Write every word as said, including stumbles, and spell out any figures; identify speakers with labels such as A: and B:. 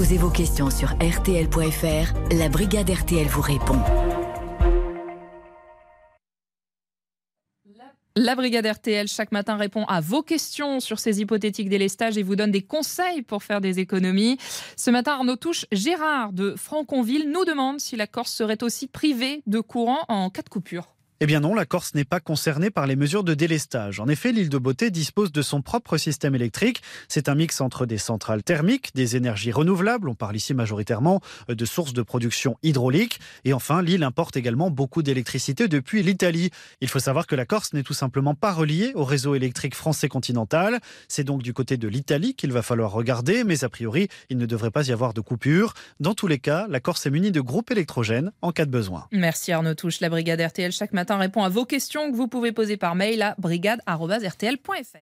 A: Posez vos questions sur R T L point F R. La brigade R T L vous répond.
B: La brigade R T L, chaque matin, répond à vos questions sur ces hypothétiques délestages et vous donne des conseils pour faire des économies. Ce matin, Arnaud Touche, Gérard de Franconville nous demande si la Corse serait aussi privée de courant en cas de coupure.
C: Eh bien non, la Corse n'est pas concernée par les mesures de délestage. En effet, l'île de Beauté dispose de son propre système électrique. C'est un mix entre des centrales thermiques, des énergies renouvelables, on parle ici majoritairement de sources de production hydraulique. Et enfin, l'île importe également beaucoup d'électricité depuis l'Italie. Il faut savoir que la Corse n'est tout simplement pas reliée au réseau électrique français continental. C'est donc du côté de l'Italie qu'il va falloir regarder, mais a priori, il ne devrait pas y avoir de coupure. Dans tous les cas, la Corse est munie de groupes électrogènes en cas de besoin.
B: Merci Arnaud Touche. La brigade R T L, chaque matin, répond à vos questions que vous pouvez poser par mail à brigade arobase r t l point f r.